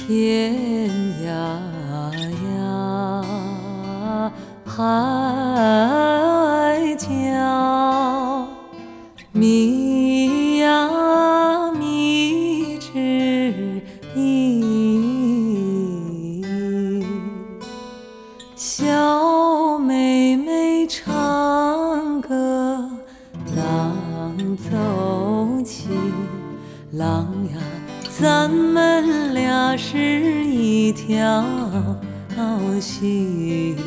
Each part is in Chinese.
天涯呀，海角，密呀密之音。小妹妹唱歌，郎奏琴，郎呀，咱们俩是一条心。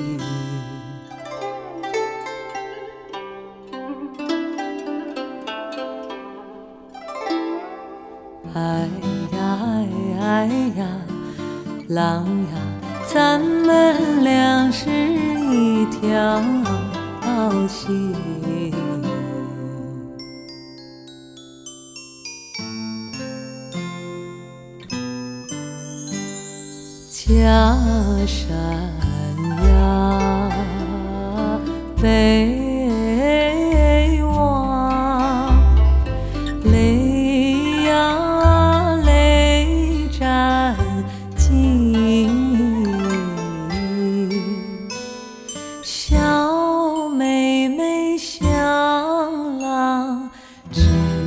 哎呀哎呀，郎呀，咱们俩是一条心。家山呀，北望，泪呀泪沾襟。小妹妹向郎织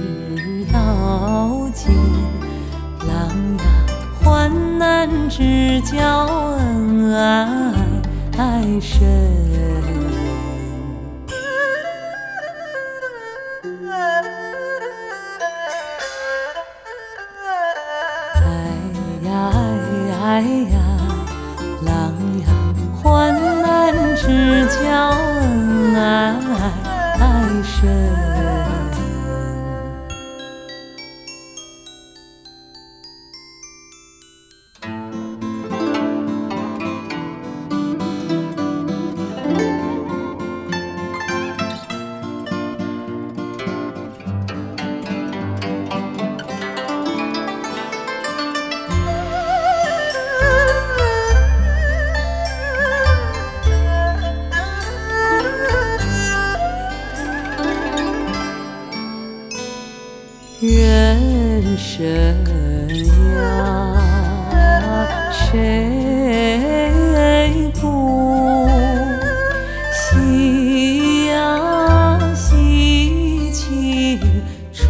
要紧，郎呀，患难之交恩爱深。哎呀哎呀，郎呀，患难之交恩爱深。人生呀，谁不喜呀喜青春？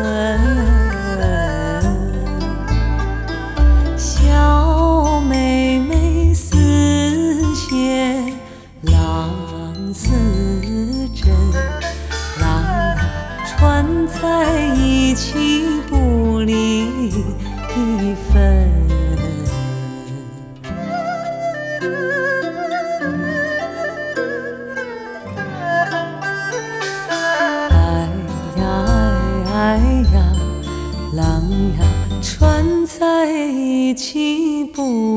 小妹妹似线，郎似针，郎呀，穿在一起不离分。哎呀哎呀，郎呀，穿在一起不